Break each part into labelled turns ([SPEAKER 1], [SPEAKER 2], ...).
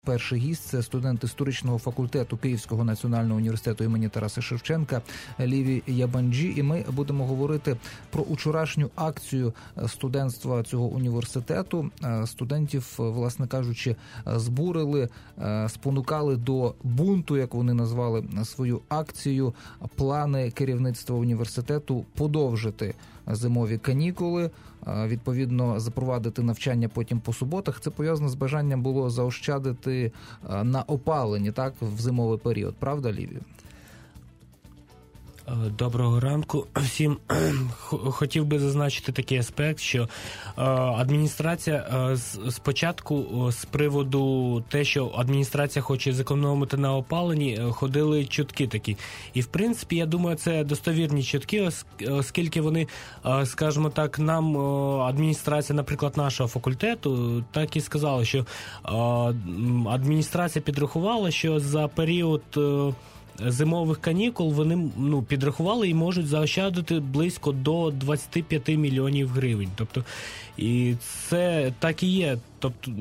[SPEAKER 1] Перший гість – це студент історичного факультету Київського національного університету імені Тараса Шевченка Ліві Ябанджі. І ми будемо говорити про учорашню акцію студентства цього університету. Студентів, власне кажучи, збурили, спонукали до бунту, як вони назвали свою акцію, плани керівництва університету подовжити зимові канікули, відповідно запровадити навчання потім по суботах. Це пов'язано з бажанням було заощадити на опаленні, так, в зимовий період. Правда, Лівію?
[SPEAKER 2] Доброго ранку всім. Хотів би зазначити такий аспект, що адміністрація спочатку з приводу те, що адміністрація хоче зекономити на опаленні, ходили чутки такі. І в принципі, я думаю, це достовірні чутки, оскільки вони, скажімо так, нам адміністрація, наприклад, нашого факультету, так і сказала, що адміністрація підрахувала, що за період зимових канікул вони підрахували і можуть заощадити близько до 25 мільйонів гривень. Тобто, і це так і є. Тобто,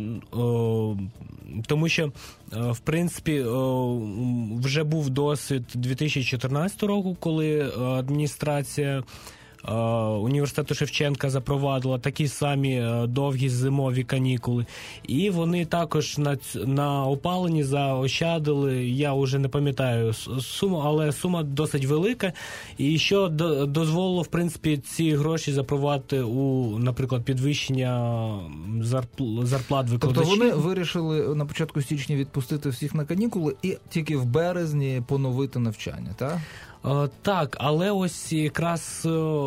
[SPEAKER 2] тому що, в принципі, вже був досвід 2014 року, коли адміністрація університету Шевченка запровадила такі самі довгі зимові канікули. І вони також на опаленні заощадили, я вже не пам'ятаю суму, але сума досить велика. І що дозволило, в принципі, ці гроші запровадити у, наприклад, підвищення зарплат викладачів.
[SPEAKER 1] Тобто вони вирішили на початку січня відпустити всіх на канікули і тільки в березні поновити навчання, так?
[SPEAKER 2] Так, але ось якраз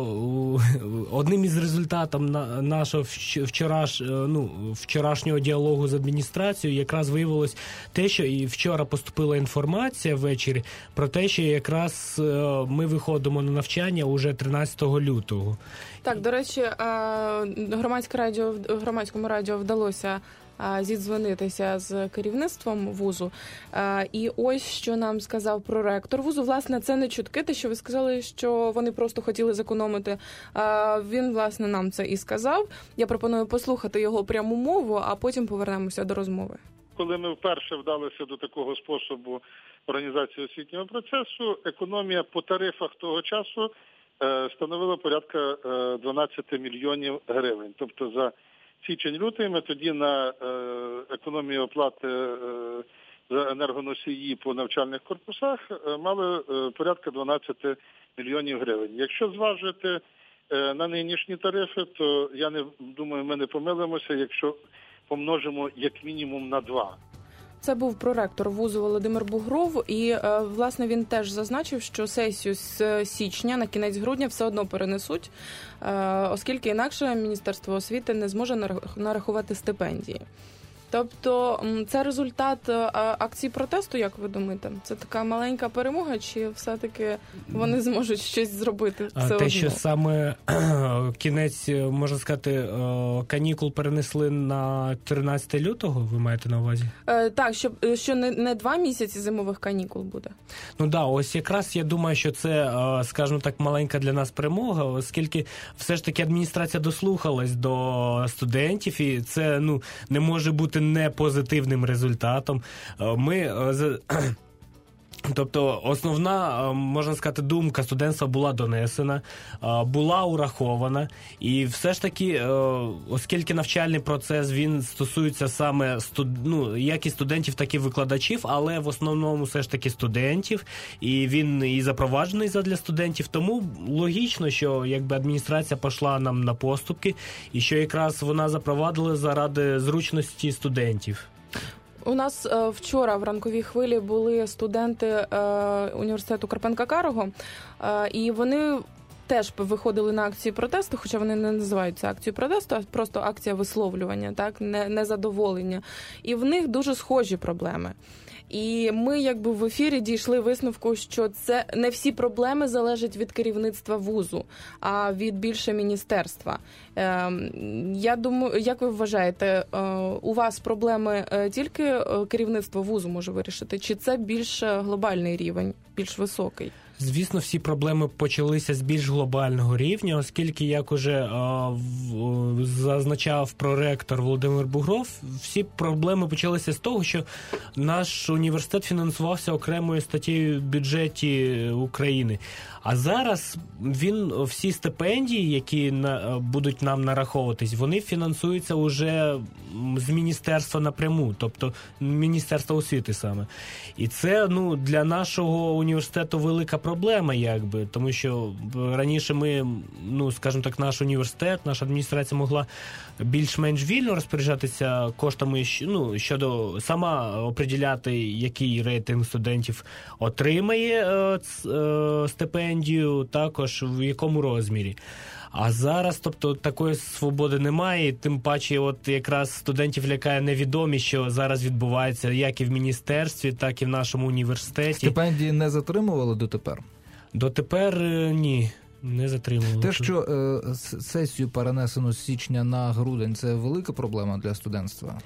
[SPEAKER 2] одним із результатів нашого вчорашнього діалогу з адміністрацією якраз виявилось те, що і вчора поступила інформація ввечері про те, що якраз ми виходимо на навчання уже 13 лютого.
[SPEAKER 3] Так, до речі, громадському радіо вдалося зідзвонитися з керівництвом вузу. І ось, що нам сказав проректор вузу. Власне, це не чутки, те, що ви сказали, що вони просто хотіли зекономити. Він, власне, нам це і сказав. Я пропоную послухати його пряму мову, а потім повернемося до розмови.
[SPEAKER 4] Коли ми вперше вдалися до такого способу організації освітнього процесу, економія по тарифах того часу становила порядка 12 мільйонів гривень. Тобто за січень-лютий ми тоді на економію оплати за енергоносії по навчальних корпусах мали порядка 12 мільйонів гривень. Якщо зважити на нинішні тарифи, то я не думаю, ми не помилимося, якщо помножимо як мінімум на 2.
[SPEAKER 3] Це був проректор вузу Володимир Бугров, і, власне, він теж зазначив, що сесію з січня на кінець грудня все одно перенесуть, оскільки інакше Міністерство освіти не зможе нарахувати стипендії. Тобто це результат акції протесту, як ви думаєте? Це така маленька перемога, чи все-таки вони зможуть щось зробити все одно?
[SPEAKER 2] Те, що саме кінець, можна сказати, канікул перенесли на 13 лютого, ви маєте на увазі?
[SPEAKER 3] Так, що не 2 місяці зимових канікул буде.
[SPEAKER 2] Ну да, ось якраз я думаю, що це, скажімо так, маленька для нас перемога, оскільки все ж таки адміністрація дослухалась до студентів, і це, не може бути не позитивним результатом. Тобто основна, можна сказати, думка студентства була донесена, була урахована, і все ж таки, оскільки навчальний процес, він стосується саме як і студентів, так і викладачів, але в основному все ж таки студентів, і він і запроваджений задля студентів, тому логічно, що якби адміністрація пішла нам на поступки, і що якраз вона запровадила заради зручності студентів.
[SPEAKER 3] У нас вчора в ранковій хвилі були студенти університету Карпенка-Карого, і вони теж виходили на акцію протесту, хоча вони не називають це акцією протесту, а просто акція висловлювання, так, незадоволення. І в них дуже схожі проблеми. І ми якби в ефірі дійшли висновку, що це не всі проблеми залежать від керівництва вузу, а від більше міністерства. Я думаю, як ви вважаєте, у вас проблеми тільки керівництво вузу може вирішити, чи це більш глобальний рівень, більш високий?
[SPEAKER 2] Звісно, всі проблеми почалися з більш глобального рівня, оскільки, як уже зазначав проректор Володимир Бугров, всі проблеми почалися з того, що наш університет фінансувався окремою статтею в бюджеті України. А зараз всі стипендії, які будуть нам нараховуватись, вони фінансуються уже з міністерства напряму, тобто Міністерства освіти саме. І це, для нашого університету велика проблема, якби, тому що раніше ми, скажімо так, наш університет, наша адміністрація могла більш-менш вільно розпоряджатися коштами, щодо сама определяти, який рейтинг студентів отримає стипендію, також в якому розмірі. А зараз, тобто, такої свободи немає, тим паче, от якраз студентів лякає невідомість, що зараз відбувається як і в міністерстві, так і в нашому університеті.
[SPEAKER 1] Стипендії не затримували дотепер?
[SPEAKER 2] Дотепер ні. Не затримували.
[SPEAKER 1] Те, що сесію перенесено з січня на грудень, це велика проблема для студентства?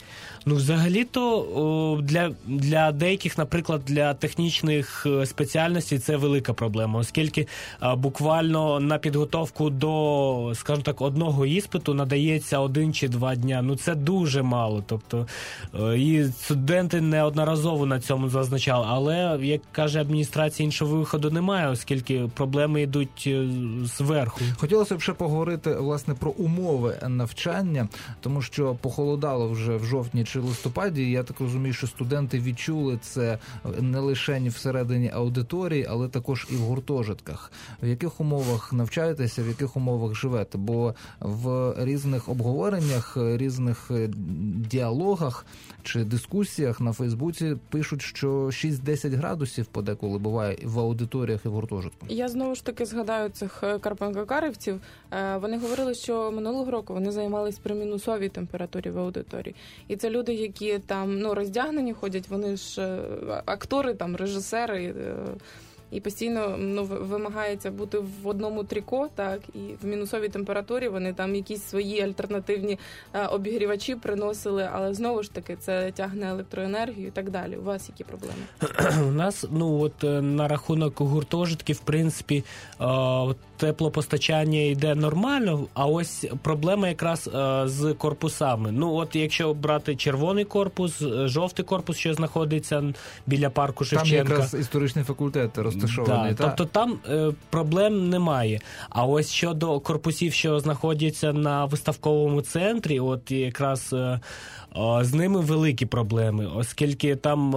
[SPEAKER 2] Взагалі-то для деяких, наприклад, для технічних спеціальностей це велика проблема, оскільки буквально на підготовку до, скажімо так, одного іспиту надається 1 чи 2 дня. Це дуже мало. Тобто, і студенти неодноразово на цьому зазначали. Але, як каже адміністрація, іншого виходу немає, оскільки проблеми йдуть зверху.
[SPEAKER 1] Хотілося б ще поговорити, власне, про умови навчання, тому що похолодало вже в жовтні чи листопаді, і я так розумію, що студенти відчули це не лише всередині аудиторії, але також і в гуртожитках. В яких умовах навчаєтеся, в яких умовах живете? Бо в різних обговореннях, різних діалогах чи дискусіях на Фейсбуці пишуть, що 6-10 градусів подеколи буває в аудиторіях і в гуртожитку.
[SPEAKER 3] Я знову ж таки згадаю цих карпенко-карівців. Вони говорили, що минулого року вони займались при мінусовій температурі в аудиторії. І це люди, які там роздягнені ходять, вони ж актори, там режисери, і постійно вимагається бути в одному тріко, так, і в мінусовій температурі вони там якісь свої альтернативні обігрівачі приносили, але знову ж таки це тягне електроенергію і так далі. У вас які проблеми?
[SPEAKER 2] У нас, на рахунок гуртожитків, в принципі, теплопостачання йде нормально, а ось проблема якраз з корпусами. Якщо брати червоний корпус, жовтий корпус, що знаходиться біля парку Шевченка.
[SPEAKER 1] Там якраз історичний факультет розташований.
[SPEAKER 2] Тобто там проблем немає. А ось щодо корпусів, що знаходяться на виставковому центрі, от якраз з ними великі проблеми, оскільки там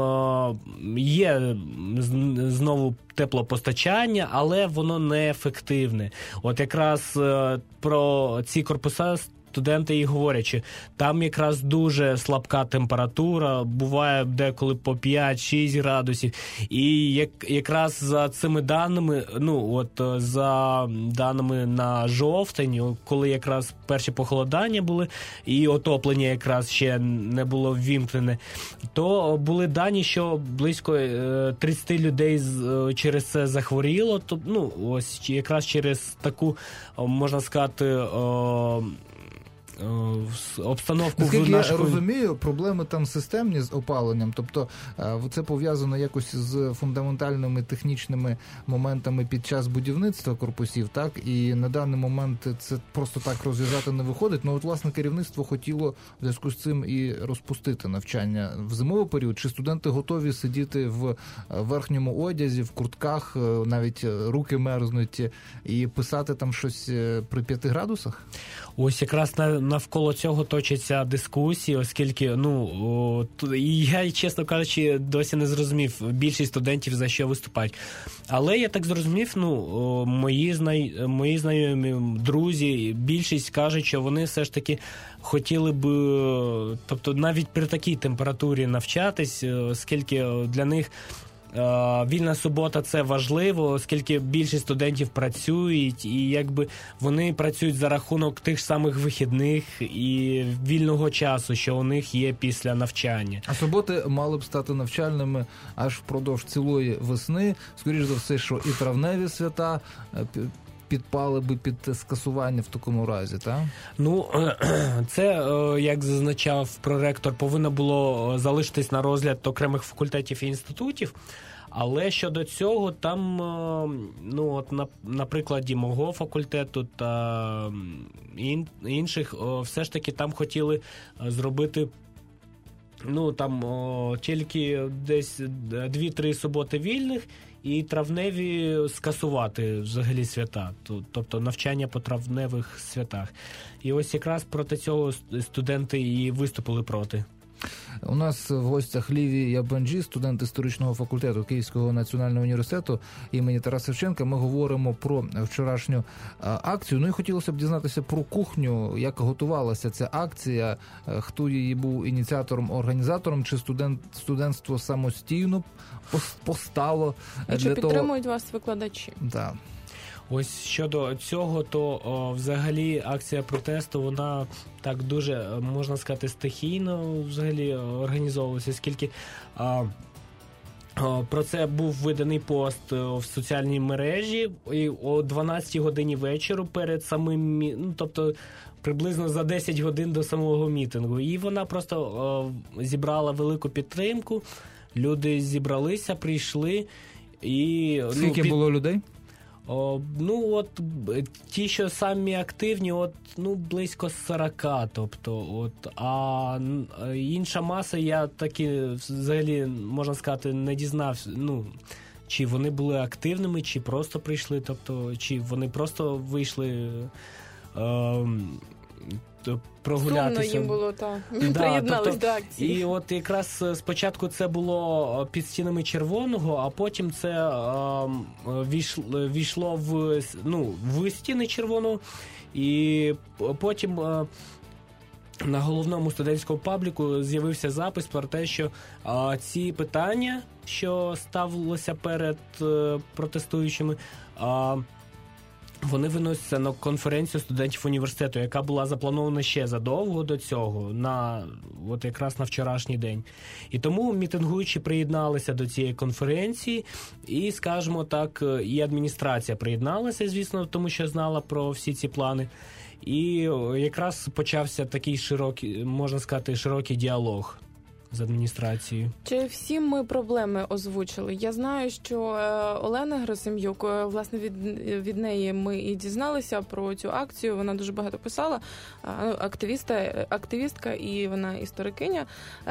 [SPEAKER 2] є знову теплопостачання, але воно неефективне. От якраз про ці корпуса студенти і говорять, що там якраз дуже слабка температура, буває деколи по 5-6 градусів. І якраз за цими даними, за даними на жовтень, коли якраз перші похолодання були і отоплення якраз ще не було ввімкнене, то були дані, що близько 30 людей через це захворіло. Ось якраз через таку, можна сказати, обстановку в нашій...
[SPEAKER 1] Я розумію, проблеми там системні з опаленням, тобто це пов'язано якось з фундаментальними технічними моментами під час будівництва корпусів, так? І на даний момент це просто так розв'язати не виходить. Власне, керівництво хотіло в зв'язку з цим і розпустити навчання в зимовий період. Чи студенти готові сидіти в верхньому одязі, в куртках, навіть руки мерзнуть, і писати там щось при 5 градусах?
[SPEAKER 2] Ось якраз навколо цього точаться дискусії, оскільки, я, чесно кажучи, досі не зрозумів більшість студентів, за що виступають. Але я так зрозумів, мої знайомі, друзі, більшість кажуть, що вони все ж таки хотіли б, тобто навіть при такій температурі навчатись, оскільки для них вільна субота – це важливо, оскільки більшість студентів працюють, і якби вони працюють за рахунок тих самих вихідних і вільного часу, що у них є після навчання.
[SPEAKER 1] А суботи мали б стати навчальними аж впродовж цілої весни. Скоріш за все, що і травневі свята підпали би під скасування в такому разі, так?
[SPEAKER 2] Це, як зазначав проректор, повинно було залишитись на розгляд окремих факультетів і інститутів, Але щодо цього, там, ну, от на прикладі мого факультету та інших, все ж таки там хотіли зробити, ну, там тільки десь 2-3 суботи вільних і травневі скасувати взагалі свята, тобто навчання по травневих святах. І ось якраз проти цього студенти і виступили проти.
[SPEAKER 1] У нас в гостях Ліві Ябанджі, студент історичного факультету Київського національного університету імені Тараса Шевченка. Ми говоримо про вчорашню акцію. Ну і хотілося б дізнатися про кухню, як готувалася ця акція, хто її був ініціатором, організатором, чи студентство самостійно постало.
[SPEAKER 3] І чи підтримують вас викладачі?
[SPEAKER 1] Так.
[SPEAKER 2] Ось щодо цього, то взагалі акція протесту, вона так дуже, можна сказати, стихійно взагалі організовувалася, оскільки про це був виданий пост в соціальній мережі і о 12 годині вечора перед самим, ну, тобто приблизно за 10 годин до самого мітингу. І вона просто зібрала велику підтримку, люди зібралися, прийшли. І
[SPEAKER 1] скільки було людей?
[SPEAKER 2] Ну, от ті, що самі активні, от, ну, близько 40, тобто, от, а інша маса, я таки, взагалі, можна сказати, не дізнався, ну, чи вони були активними, чи просто прийшли, тобто, чи вони просто вийшли прогулятися.
[SPEAKER 3] Сумно їм було, так. Приєднались до акції.
[SPEAKER 2] І от якраз спочатку це було під стінами Червоного, а потім це війшло в стіни Червоного, і потім на головному студентському пабліку з'явився запис про те, що ці питання, що ставилося перед протестуючими, вони виносяться на конференцію студентів університету, яка була запланована ще задовго до цього, от якраз на вчорашній день. І тому мітингуючі приєдналися до цієї конференції, і, скажімо так, і адміністрація приєдналася, звісно, тому що знала про всі ці плани. І якраз почався такий широкий, можна сказати, широкий діалог з адміністрацією.
[SPEAKER 3] Чи всі ми проблеми озвучили? Я знаю, що Олена Герасим'юк, власне, від неї ми і дізналися про цю акцію. Вона дуже багато писала, активістка і вона історикиня.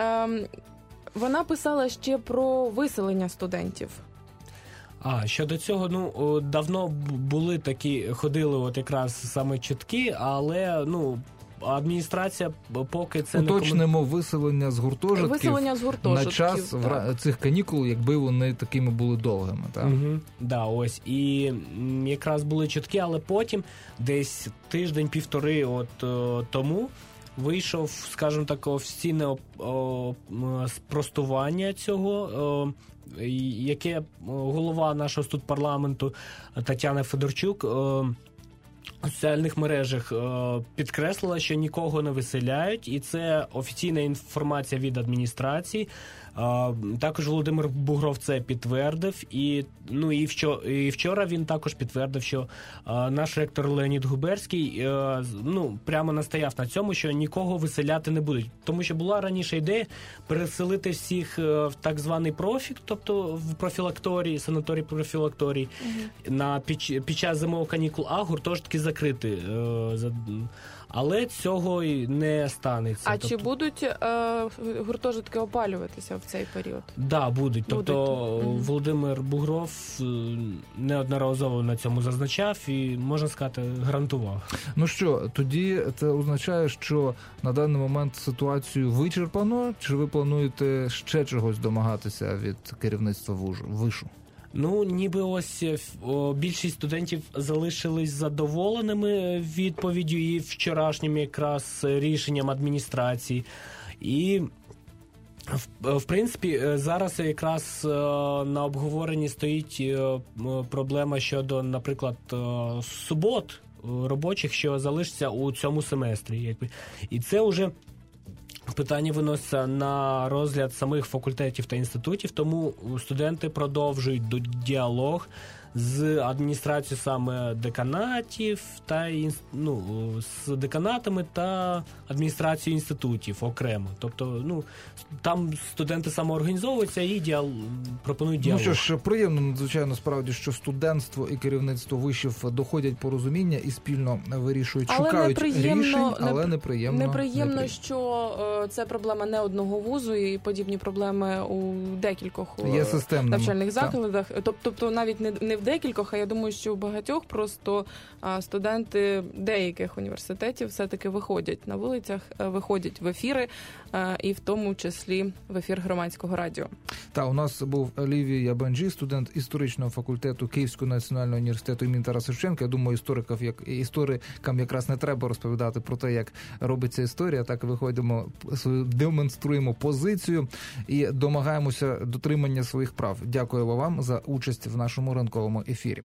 [SPEAKER 3] Вона писала ще про виселення студентів.
[SPEAKER 2] Щодо цього, ну, давно були такі, ходили от якраз саме чутки, але, ну, адміністрація поки це не
[SPEAKER 1] уточнимо виселення з гуртожитків на час цих канікул, якби вони такими були довгими, так?
[SPEAKER 2] Да, ось. І якраз були чутки, але потім десь тиждень-півтори тому вийшов, скажімо так, офіційне спростування цього, яке голова нашого студпарламенту Тетяна Федорчук у соціальних мережах підкреслила, що нікого не виселяють, і це офіційна інформація від адміністрації. Також Володимир Бугров це підтвердив, і вчора він також підтвердив, що наш ректор Леонід Губерський прямо настояв на цьому, що нікого виселяти не будуть. Тому що була раніше ідея переселити всіх в так званий профік, тобто в профілакторії, санаторій-профілакторій, під час зимових канікул, а гуртожитки закрити. Але цього й не станеться.
[SPEAKER 3] Чи будуть гуртожитки опалюватися в цей період?
[SPEAKER 2] Да, будуть. Тобто Володимир Бугров неодноразово на цьому зазначав і, можна сказати, гарантував.
[SPEAKER 1] Ну що, тоді це означає, що на даний момент ситуацію вичерпано, чи ви плануєте ще чогось домагатися від керівництва вишу?
[SPEAKER 2] Ну, ніби ось більшість студентів залишились задоволеними відповіддю і вчорашнім якраз рішенням адміністрації. І, в принципі, зараз якраз на обговоренні стоїть проблема щодо, наприклад, субот робочих, що залишаться у цьому семестрі. І це вже питання виноситься на розгляд самих факультетів та інститутів, тому студенти продовжують діалог з адміністрацією саме деканатів та з деканатами та адміністрацією інститутів окремо. Тобто, там студенти самоорганізовуються і пропонують діалог.
[SPEAKER 1] Ну що ж, приємно надзвичайно справді, що студентство і керівництво вишів доходять порозуміння і спільно вирішують, шукають рішень, але неприємно,
[SPEAKER 3] що це проблема не одного вузу, і подібні проблеми у декількох навчальних закладах. Тобто навіть не в декількох, а я думаю, що в багатьох просто студенти деяких університетів все-таки виходять на вулицях, виходять в ефіри, і в тому числі в ефір Громадського радіо.
[SPEAKER 1] Та у нас був Лівій Ябанджі, студент історичного факультету Київського національного університету імені Тараса Шевченка. Я думаю, історикам якраз не треба розповідати про те, як робиться історія. Так демонструємо позицію і домагаємося дотримання своїх прав. Дякую вам за участь в нашому ранковому ефірі.